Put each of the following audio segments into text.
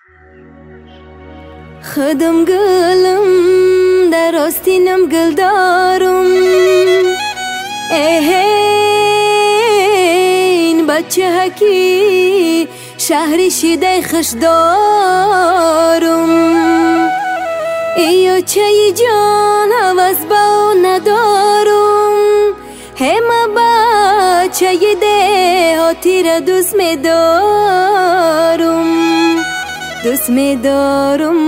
خودم گلم در آستینم گل دارم، این بچه هکی شهری شیده خش دارم. ایو چه جان حوض با ندارم، همه بچه ده هاتی را دوست می دارم، دوست می دارم.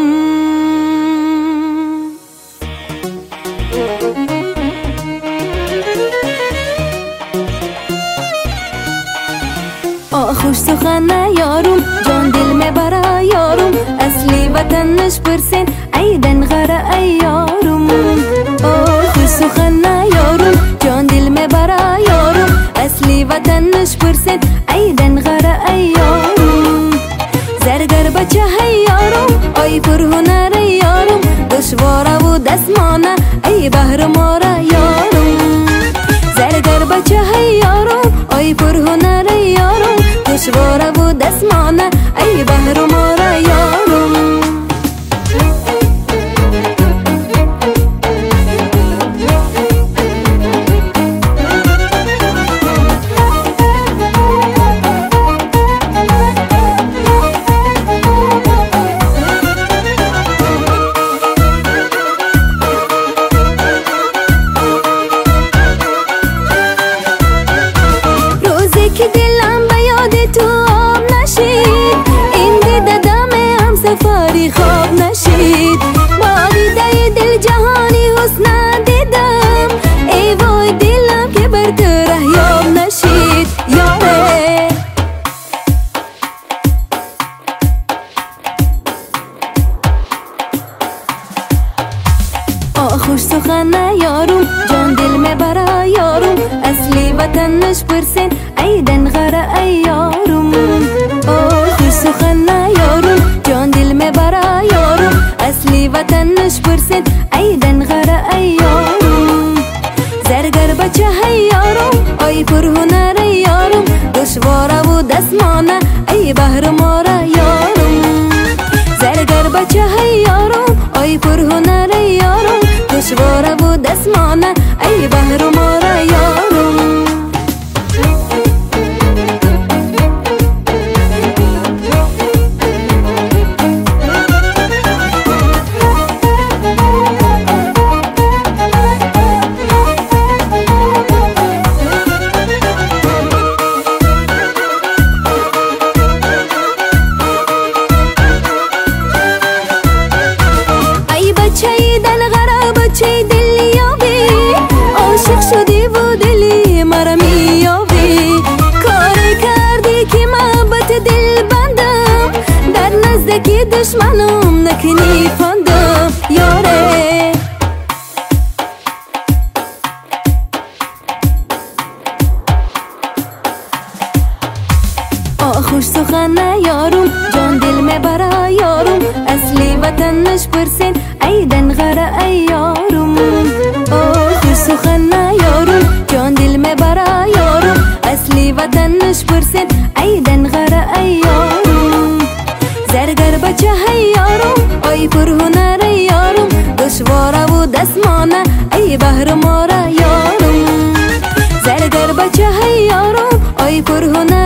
خوش سخن نیارم، جان دل می برا یارم، اصلی وطنش پرسین ایدن غره ای یارم. خوش سخن نیارم، جان دل می برا یارم، اصلی وطنش پرسین ایدن غره ای یارم. زرگر بچه های یارم، ای پر هنر یارم، دشواره و دستمانه ای بهر ماره یارم. زرگر بچه های یارم، ای پر هنر یارم، دشواره و دستمانه ای بهر ماره یارم. سفاری خواب نشید، با دیده دل جهانی حسن دیدم، ای وای دلم که بر تو رهیاب نشید یاره. خوش سخن نیارم، جان دل می برا یارم، اصلی وطنش پرسین ایدن غره ای یارم. خوش سخن نیارم، جان دل می برا یارم، اصلی وطنش پرسین ایدن غره ای یارم. زرگر بچه های یارم، ای پر هنر یارم، دشواره و دستمانه ای بهر ماره یارم. زرگر بچه های یارم، ای پر هنر یارم، دشواره و دستمانه ای بهر ماره یارم. عاشق شدی و دلی مرا میابی، کاری کردی که محبت دل بندم، در نزدیکی دشمنم نکنی پندم یاره. خوش سخن نیارم، جان دل می برا یارم، اصلی وطنش پرسین ایدن غره ای یارم. خوش سخن نیارم، جان دل می برا یارم، اصلی وطنش پرسین ایدن غره ای یارم. زرگر بچه های یارم، ای پر هنر یارم، دشواره و دستمانه ای بهر ماره یارم. زرگر بچه های یارم، ای پر هنر